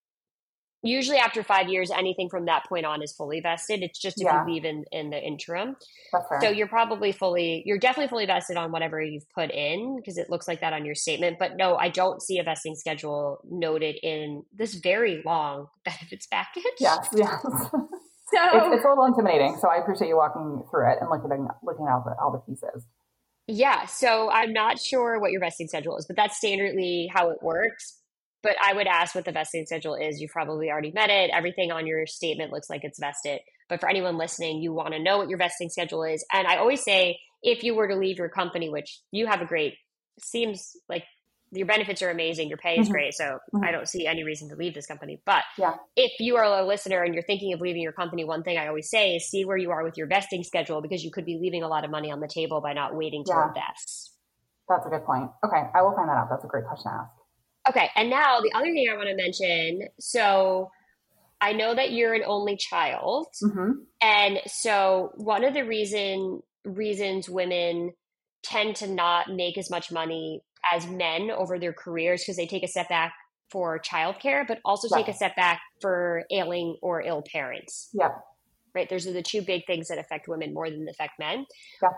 usually after five years, anything from that point on is fully vested. It's just if Yeah. you leave in, in the interim. That's fair. So you're probably fully, you're definitely fully vested on whatever you've put in because it looks like that on your statement. But no, I don't see a vesting schedule noted in this very long benefits package. Yes, yes. So it's, it's a little intimidating. So I appreciate you walking through it and looking at looking at all the, all the pieces. yeah, so I'm not sure what your vesting schedule is, but that's standardly how it works. But I would ask what the vesting schedule is. You've probably already met it. Everything on your statement looks like it's vested. But for anyone listening, you want to know what your vesting schedule is. And I always say, if you were to leave your company, which you have a great, seems like your benefits are amazing, your pay is Mhm. great, so Mhm. I don't see any reason to leave this company. But Yeah. if you are a listener and you're thinking of leaving your company, one thing I always say is see where you are with your vesting schedule because you could be leaving a lot of money on the table by not waiting to Yeah. invest. That's a good point. Okay. I will find that out. That's a great question to ask. Okay, and now the other thing I want to mention, so I know that you're an only child, Mm-hmm. and so one of the reason reasons women tend to not make as much money as men over their careers because they take a step back for childcare, but also take a Right. step back for ailing or ill parents, Yep. right? Those are the two big things that affect women more than affect men. Yeah.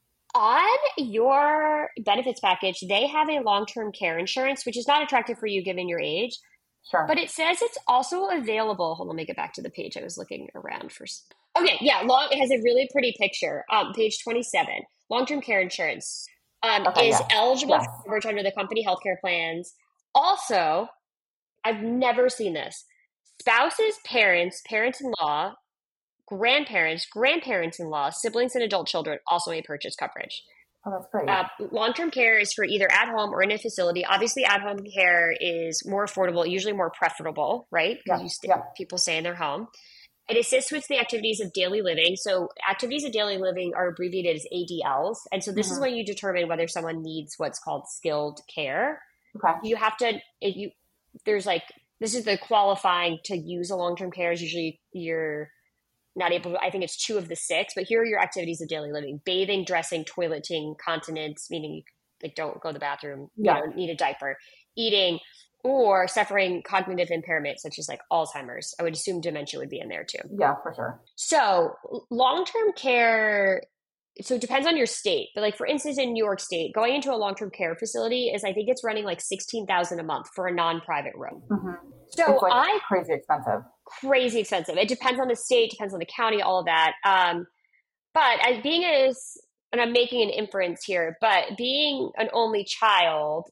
On your benefits package, they have a long-term care insurance, which is not attractive for you given your age, Sure. but it says it's also available. Hold on, let me get back to the page. I was looking around for. Okay, yeah, long. It has a really pretty picture. Um, page twenty-seven. Long-term care insurance um, Okay, is yes, eligible yes. for coverage under the company healthcare plans. Also, I've never seen this. Spouses, parents, parents-in-law, grandparents, grandparents-in-law, siblings, and adult children also may purchase coverage. Oh, that's great. Uh, long-term care is for either at home or in a facility. Obviously, at-home care is more affordable, usually more preferable, right? Because Yeah, you st- yeah. people stay in their home. It assists with the activities of daily living. So activities of daily living are abbreviated as A D Ls. And so this is Mhm. when you determine whether someone needs what's called skilled care. Okay. You have to, if you, there's like, this is the qualifying to use a long-term care is usually you're not able to, I think it's two of the six, but here are your activities of daily living: bathing, dressing, toileting, continence, meaning you like don't go to the bathroom, Yeah. you know, need a diaper, eating, or suffering cognitive impairment, such as like Alzheimer's. I would assume dementia would be in there too. Yeah, for sure. So long-term care, so it depends on your state, but like for instance, in New York State, going into a long-term care facility is, I think it's running like sixteen thousand a month for a non-private room. Mm-hmm. So It's like I crazy expensive. crazy expensive. It depends on the state, depends on the county, all of that. Um, but as being as and I'm making an inference here, but being an only child,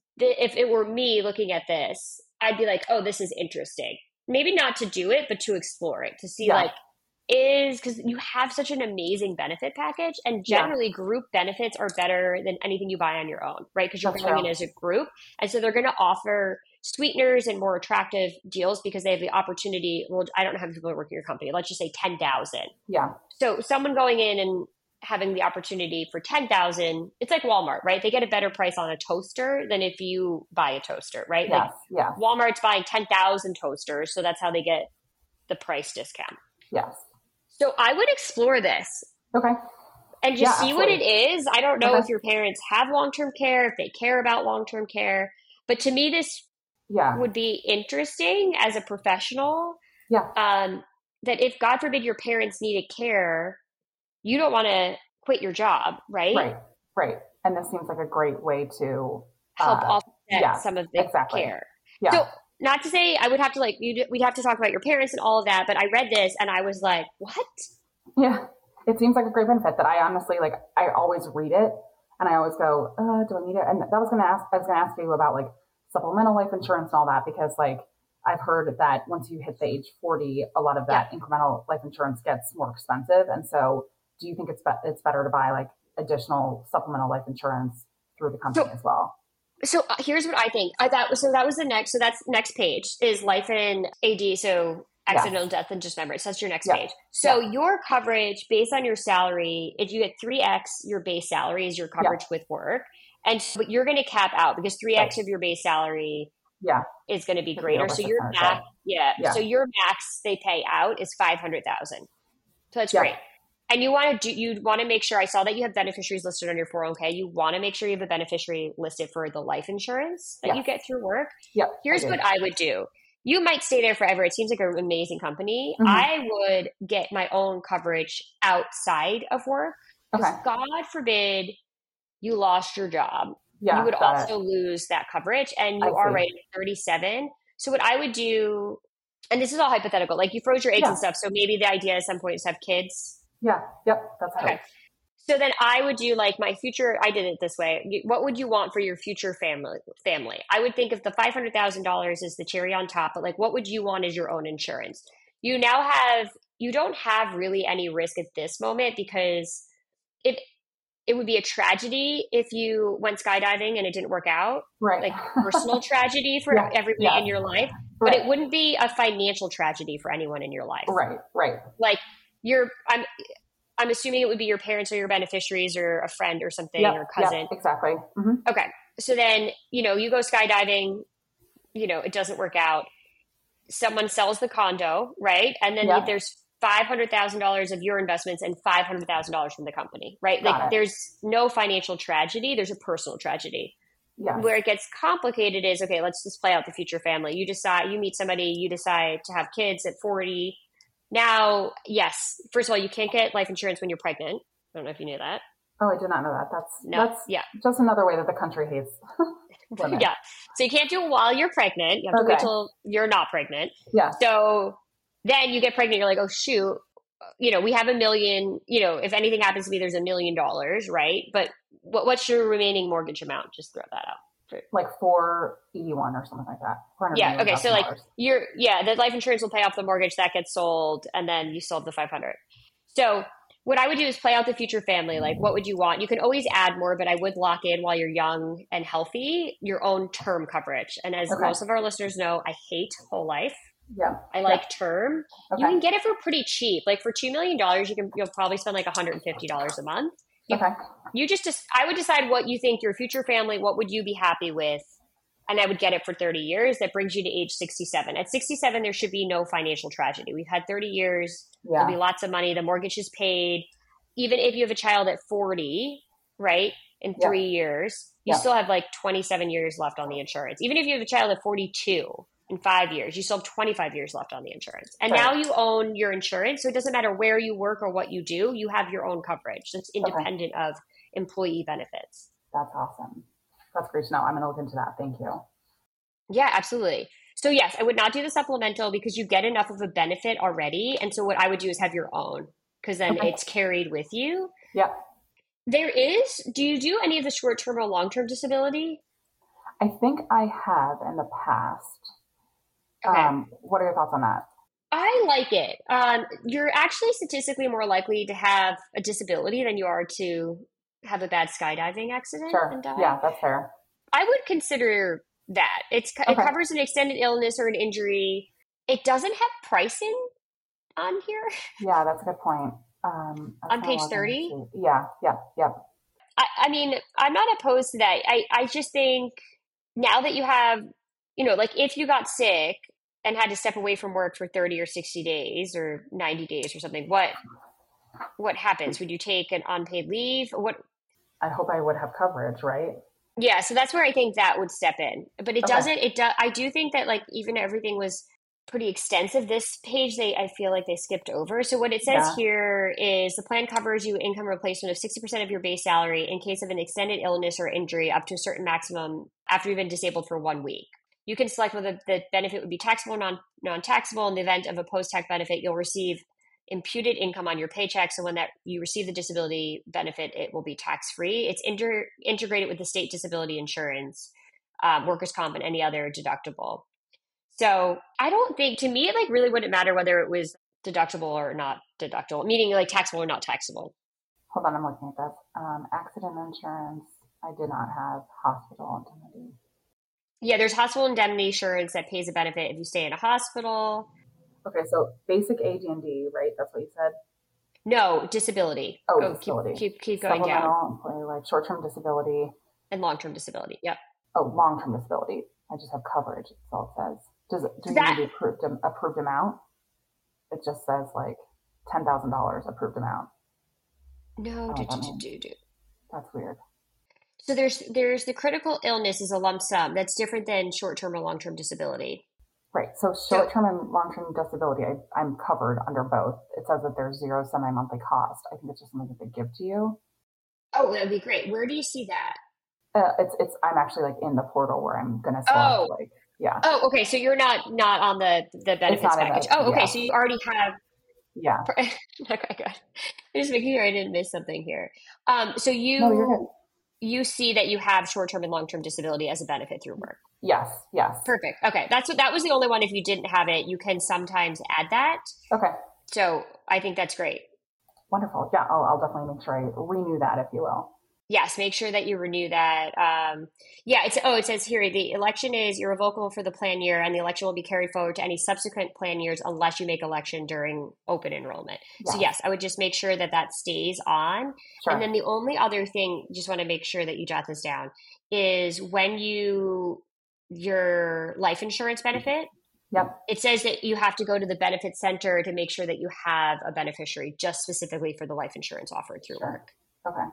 if it were me looking at this, I'd be like, oh, this is interesting. Maybe not to do it, but to explore it, to see yeah. like, is because you have such an amazing benefit package, and generally yeah. group benefits are better than anything you buy on your own, right? Because you're That's going true. in as a group. And so they're going to offer sweeteners and more attractive deals because they have the opportunity. Well, I don't know how many people are working in your company. Let's just say ten thousand. Yeah. So someone going in and having the opportunity for ten thousand, it's like Walmart, right? They get a better price on a toaster than if you buy a toaster, right? Yes, like yes. Walmart's buying ten thousand toasters. So that's how they get the price discount. Yes. So I would explore this. Okay. And just yeah, see absolutely. what it is. I don't know okay. if your parents have long-term care, if they care about long-term care. But to me, this yeah. would be interesting as a professional. Yeah. Um, that if, God forbid, your parents needed care, you don't want to quit your job, right? Right, right. And this seems like a great way to help uh, offset yeah, some of the exactly. care. Yeah. So, not to say I would have to like, you'd, we'd have to talk about your parents and all of that, but I read this and I was like, what? Yeah. It seems like a great benefit that I honestly, like, I always read it and I always go, uh, do I need it? And that was going to ask, I was going to ask you about like supplemental life insurance and all that, because like, I've heard that once you hit the age forty, a lot of that yeah. incremental life insurance gets more expensive. And so do you think it's be- it's better to buy like additional supplemental life insurance through the company so, as well? So uh, here's what I think. I thought, so that was the next, so that's next page is life and A D. So accidental yes. death and dismemberment. So that's your next yeah. page. So yeah. your coverage based on your salary, if you get three X your base salary is your coverage yeah. with work. And so you're going to cap out because three X right. of your base salary yeah. is going to be greater. So your max, yeah, yeah. So your max they pay out is five hundred thousand. So that's yeah. great. And you want to do, you want to make sure, I saw that you have beneficiaries listed on your four oh one k. You want to make sure you have a beneficiary listed for the life insurance that yes. you get through work. Yep, Here's I what I would do. You might stay there forever. It seems like an amazing company. Mm-hmm. I would get my own coverage outside of work. Because okay. God forbid you lost your job. Yeah, you would also it. lose that coverage. And you I are see. right at thirty-seven. So what I would do, and this is all hypothetical, like you froze your eggs yeah. and stuff. So maybe the idea at some point is to have kids. Yeah. Yep. That's okay. Right. So then I would do like my future. I did it this way. What would you want for your future family? Family. I would think if the five hundred thousand dollars is the cherry on top, but like, what would you want as your own insurance? You now have, you don't have really any risk at this moment because if it would be a tragedy if you went skydiving and it didn't work out, right? Like personal tragedy for yeah. everybody yeah. in your life, right. but it wouldn't be a financial tragedy for anyone in your life. Right. Right. Like, You're, I'm, I'm assuming it would be your parents or your beneficiaries or a friend or something yep, or cousin. Yep, exactly. Mm-hmm. Okay. So then, you know, you go skydiving, you know, it doesn't work out. Someone sells the condo, right? And then yep. there's five hundred thousand dollars of your investments and five hundred thousand dollars from the company, right? Got like it. There's no financial tragedy. There's a personal tragedy. Yes. Where it gets complicated is, okay, let's just play out the future family. You decide, you meet somebody, you decide to have kids at forty. Now, yes, first of all, you can't get life insurance when you're pregnant. I don't know if you knew that. Oh, I did not know that. That's no, that's yeah. just another way that the country hates women. Yeah. So you can't do it while you're pregnant. You have to okay. wait till you're not pregnant. Yeah. So then you get pregnant. You're like, oh, shoot. You know, we have a million, you know, if anything happens to me, there's a million dollars, right? But what, what's your remaining mortgage amount? Just throw that out. Like four eighty-one or something like that. Yeah. Okay. So like you're, yeah, the life insurance will pay off the mortgage that gets sold and then you sold the five hundred. So what I would do is play out the future family. Like what would you want? You can always add more, but I would lock in while you're young and healthy, your own term coverage. And as okay. most of our listeners know, I hate whole life. Yeah. I like yeah. term. Okay. You can get it for pretty cheap. Like for two million dollars, you can, you'll probably spend like one hundred fifty dollars a month. You, okay. You just, just, I would decide what you think your future family, what would you be happy with? And I would get it for thirty years. That brings you to age sixty-seven. At sixty-seven, there should be no financial tragedy. We've had thirty years. Yeah. There'll be lots of money. The mortgage is paid. Even if you have a child at forty, right, in yeah. three years, you yeah. still have like twenty-seven years left on the insurance. Even if you have a child at forty-two in five years, you still have twenty-five years left on the insurance. And right. now you own your insurance. So it doesn't matter where you work or what you do. You have your own coverage that's independent okay. of employee benefits. That's awesome. That's great to know. I'm going to look into that. Thank you. Yeah, absolutely. So yes, I would not do the supplemental because you get enough of a benefit already. And so what I would do is have your own because then okay. it's carried with you. Yeah. There is. Do you do any of the short-term or long-term disability? I think I have in the past. Okay. Um, what are your thoughts on that? I like it. Um, you're actually statistically more likely to have a disability than you are to have a bad skydiving accident Sure. and die. Yeah, that's fair. I would consider that. It's It Okay. covers an extended illness or an injury. It doesn't have pricing on here. Yeah, that's a good point. Um, I was On gonna page log in and thirty. see. Yeah, yeah, yeah. I, I mean, I'm not opposed to that. I, I just think now that you have, you know, like if you got sick and had to step away from work for thirty or sixty days or ninety days or something, what what happens? Would you take an unpaid leave? What? I hope I would have coverage, right? Yeah, so that's where I think that would step in. But it Okay. doesn't, it does, I do think that like even everything was pretty extensive. This page, they, I feel like they skipped over. So what it says Yeah. here is the plan covers you income replacement of sixty percent of your base salary in case of an extended illness or injury up to a certain maximum after you've been disabled for one week. You can select whether the benefit would be taxable or non, non-taxable. In the event of a post-tax benefit, you'll receive imputed income on your paycheck. So when that you receive the disability benefit, it will be tax-free. It's inter, integrated with the state disability insurance, um, workers' comp, and any other deductible. So I don't think, to me, it like really wouldn't matter whether it was deductible or not deductible, meaning like taxable or not taxable. Hold on, I'm looking at this. Um, accident insurance. I did not have hospital indemnity. Yeah, there's hospital indemnity insurance that pays a benefit if you stay in a hospital. Okay, so basic A D and D, right? That's what you said? No, disability. Oh, Go, disability. Keep, keep, keep going down. Supplemental employee life, short-term disability. And long-term disability. Yep. Oh, long-term disability. I just have coverage. That's all it says. Does it, does That- it need the approved, approved amount? It just says like ten thousand dollars approved amount. No, Oh, do, that do, means- do, do, do. That's weird. So there's there's the critical illness is a lump sum. That's different than short-term or long-term disability. Right. So short-term and long-term disability, I, I'm covered under both. It says that there's zero semi-monthly cost. I think it's just something that they give to you. Oh, that would be great. Where do you see that? Uh, it's it's. I'm actually like in the portal where I'm gonna select Oh. like yeah Oh, okay. So you're not not on the the benefits not in package. the- Oh, okay. yeah. So you already have. yeah. Okay, good. I'm just making sure I didn't miss something here. Um, so you No, you're good. you see that you have short-term and long-term disability as a benefit through work. Yes. Yes. Perfect. Okay, that's what that was the only one. If you didn't have it, you can sometimes add that. Okay. So I think that's great. Wonderful. Yeah. I'll I'll definitely make sure I renew that, if you will. Yes, make sure that you renew that. Um, yeah, it's oh, it says here the election is irrevocable for the plan year, and the election will be carried forward to any subsequent plan years unless you make election during open enrollment. So Yes. yes, I would just make sure that that stays on. Sure. And then the only other thing, just want to make sure that you jot this down, is when you your life insurance benefit. Yep. It says that you have to go to the benefit center to make sure that you have a beneficiary, just specifically for the life insurance offered through Sure. work. Okay.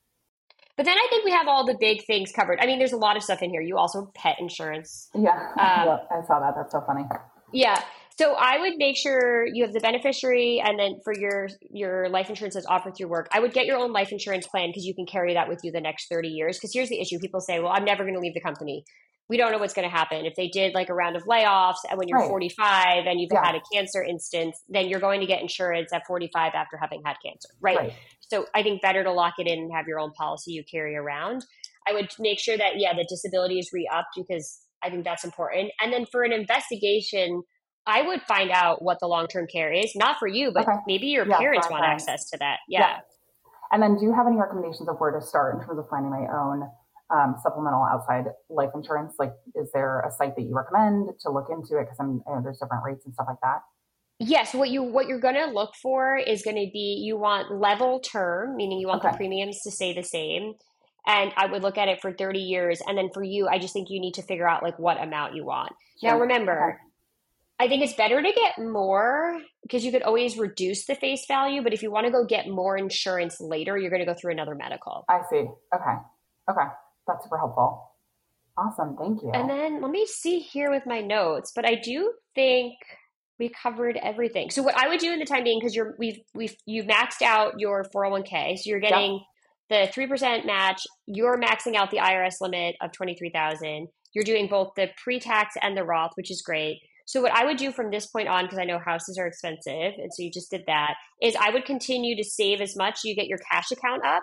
But then I think we have all the big things covered. I mean, there's a lot of stuff in here. You also have pet insurance. Yeah. Um, yeah. I saw that. That's so funny. Yeah. So I would make sure you have the beneficiary, and then for your your life insurance that's offered through work, I would get your own life insurance plan because you can carry that with you the next thirty years. Because here's the issue. People say, well, I'm never going to leave the company. We don't know what's going to happen. If they did like a round of layoffs and when you're Right. forty-five and you've Yeah. had a cancer instance, then you're going to get insurance at forty-five after having had cancer, right? Right. So I think better to lock it in and have your own policy you carry around. I would make sure that, yeah, the disability is re-upped because I think that's important. And then for an investigation, I would find out what the long-term care is, not for you, but Okay. maybe your Yeah, parents for our want parents. access to that. Yeah. Yeah. And then do you have any recommendations of where to start in terms of finding my own um, supplemental outside life insurance? Like, is there a site that you recommend to look into it? Because I'm, you know, there's different rates and stuff like that. Yes, what you what you're going to look for is going to be you want level term, meaning you want Okay. the premiums to stay the same. And I would look at it for thirty years. And then for you, I just think you need to figure out like what amount you want. Now, Sure. remember, Okay. I think it's better to get more because you could always reduce the face value. But if you want to go get more insurance later, you're going to go through another medical. I see. Okay. Okay. That's super helpful. Awesome. Thank you. And then let me see here with my notes, but I do think we covered everything. So what I would do in the time being, because you're we've we've you maxed out your four oh one k, so you're getting the three percent match. You're maxing out the I R S limit of twenty-three thousand. You're doing both the pre-tax and the Roth, which is great. So what I would do from this point on, because I know houses are expensive, and so you just did that, is I would continue to save as much. You get your cash account up.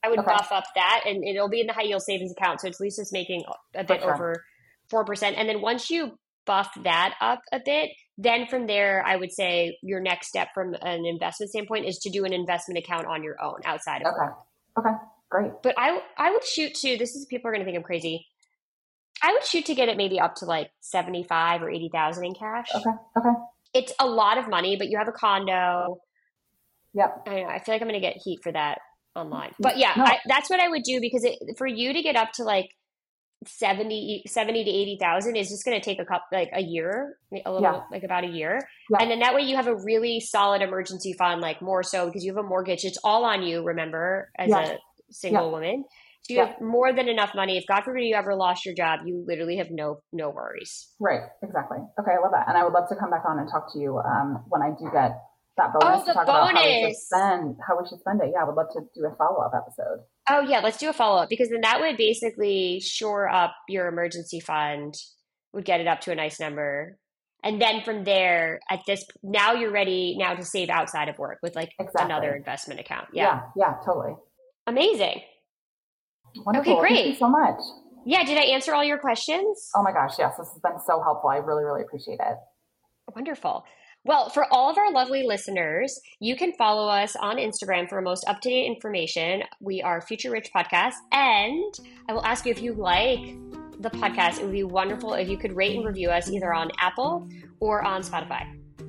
I would Okay. buff up that, and it'll be in the high yield savings account. So at least it's making a bit sure. over four percent. And then once you buff that up a bit, then from there, I would say your next step from an investment standpoint is to do an investment account on your own outside of Okay. work. Okay. Great. But I, I would shoot to, this is, people are going to think I'm crazy. I would shoot to get it maybe up to like seventy-five or eighty thousand in cash. Okay. Okay. It's a lot of money, but you have a condo. Yep. I don't know. I feel like I'm going to get heat for that online. But yeah, No. I, that's what I would do, because it, for you to get up to like seventy, seventy to eighty thousand is just going to take a couple, like a year, a little, Yeah. like about a year. Yeah. And then that way you have a really solid emergency fund, like more so because you have a mortgage. It's all on you, remember, as Yeah. a single Yeah. woman. So you Yeah. have more than enough money. If God forbid you ever lost your job, you literally have no, no worries. Right. Exactly. Okay. I love that. And I would love to come back on and talk to you um, when I do get that bonus Oh, to the talk about how we should bonus. spend, how we should spend it. Yeah. I would love to do a follow-up episode. Oh yeah, let's do a follow-up, because then that would basically shore up your emergency fund, would get it up to a nice number. And then from there, at this, now you're ready now to save outside of work with like Exactly. another investment account. Yeah. Yeah. Yeah. Totally. Amazing. Wonderful. Okay, great. Thank you so much. Yeah. Did I answer all your questions? Oh my gosh. Yes. This has been so helpful. I really, really appreciate it. Wonderful. Well, for all of our lovely listeners, you can follow us on Instagram for most up-to-date information. We are Future Rich Podcast. And I will ask you, if you like the podcast, it would be wonderful if you could rate and review us either on Apple or on Spotify.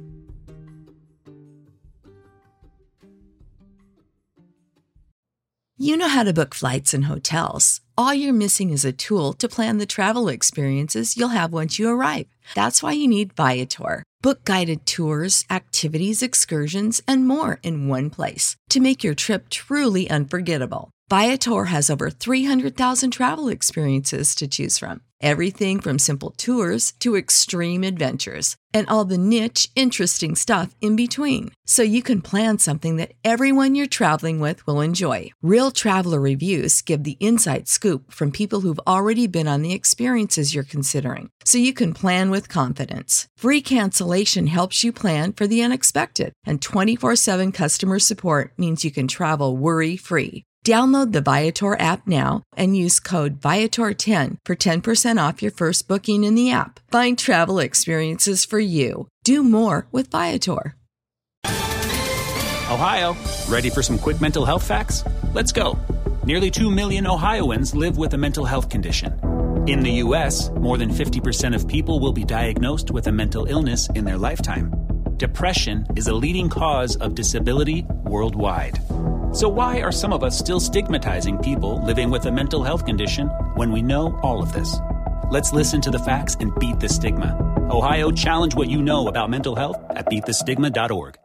You know how to book flights and hotels. All you're missing is a tool to plan the travel experiences you'll have once you arrive. That's why you need Viator. Book guided tours, activities, excursions, and more in one place to make your trip truly unforgettable. Viator has over three hundred thousand travel experiences to choose from. Everything from simple tours to extreme adventures and all the niche, interesting stuff in between. So you can plan something that everyone you're traveling with will enjoy. Real traveler reviews give the inside scoop from people who've already been on the experiences you're considering. So you can plan with confidence. Free cancellation helps you plan for the unexpected. And twenty-four seven customer support means you can travel worry-free. Download the Viator app now and use code Viator ten for ten percent off your first booking in the app. Find travel experiences for you. Do more with Viator. Ohio, ready for some quick mental health facts? Let's go. Nearly two million Ohioans live with a mental health condition. In the U S, more than fifty percent of people will be diagnosed with a mental illness in their lifetime. Depression is a leading cause of disability worldwide. So why are some of us still stigmatizing people living with a mental health condition when we know all of this? Let's listen to the facts and beat the stigma. Ohio, challenge what you know about mental health at beat the stigma dot org.